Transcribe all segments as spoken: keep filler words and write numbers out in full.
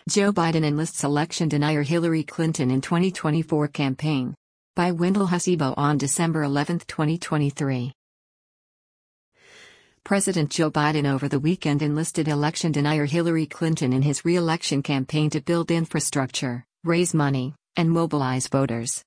Joe Biden enlists election denier Hillary Clinton in twenty twenty-four campaign. By Wendell Hasibo on December eleventh, twenty twenty-three. President Joe Biden over the weekend enlisted election denier Hillary Clinton in his re-election campaign to build infrastructure, raise money, and mobilize voters.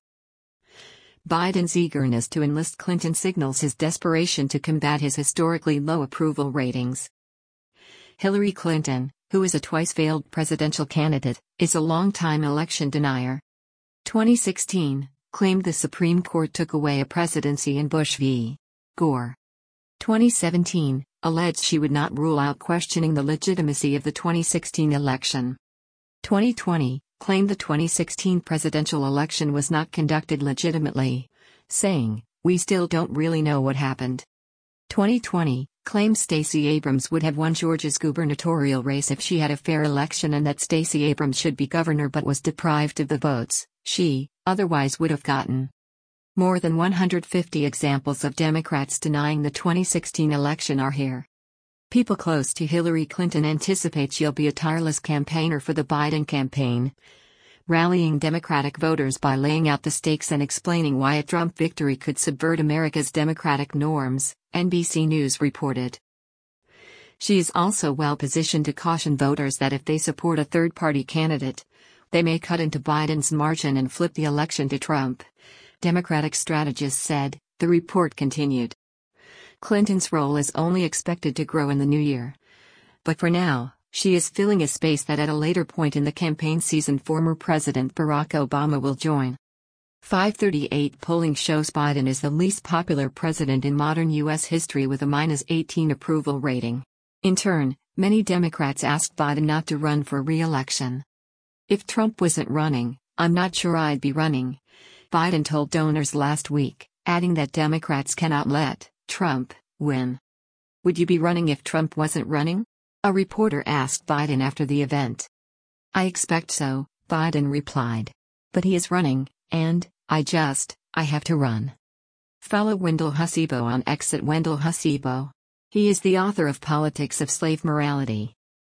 Biden's eagerness to enlist Clinton signals his desperation to combat his historically low approval ratings. Hillary Clinton, who is a twice-failed presidential candidate, is a longtime election denier. twenty sixteen, claimed the Supreme Court took away a presidency in Bush v. Gore. twenty seventeen, alleged she would not rule out questioning the legitimacy of the twenty sixteen election. twenty twenty, claimed the twenty sixteen presidential election was not conducted legitimately, saying, "We still don't really know what happened." twenty twenty, claimed Stacey Abrams would have won Georgia's gubernatorial race if she had a fair election and that Stacey Abrams should be governor but was deprived of the votes she, otherwise would have gotten. More than one hundred fifty examples of Democrats denying the twenty sixteen election are here. People close to Hillary Clinton anticipate she'll be a tireless campaigner for the Biden campaign, rallying Democratic voters by laying out the stakes and explaining why a Trump victory could subvert America's democratic norms, N B C News reported. She is also well positioned to caution voters that if they support a third-party candidate, they may cut into Biden's margin and flip the election to Trump, Democratic strategists said, the report continued. Clinton's role is only expected to grow in the new year. But for now, she is filling a space that at a later point in the campaign season former President Barack Obama will join. five thirty-eight polling shows Biden is the least popular president in modern U S history with a minus eighteen approval rating. In turn, many Democrats asked Biden not to run for re-election. "If Trump wasn't running, I'm not sure I'd be running," Biden told donors last week, adding that Democrats cannot let Trump win. "Would you be running if Trump wasn't running?" a reporter asked Biden after the event. "I expect so," Biden replied. "But he is running, and, I just, I have to run." Follow Wendell Hasibo on X at Wendell Hasibo. He is the author of Politics of Slave Morality.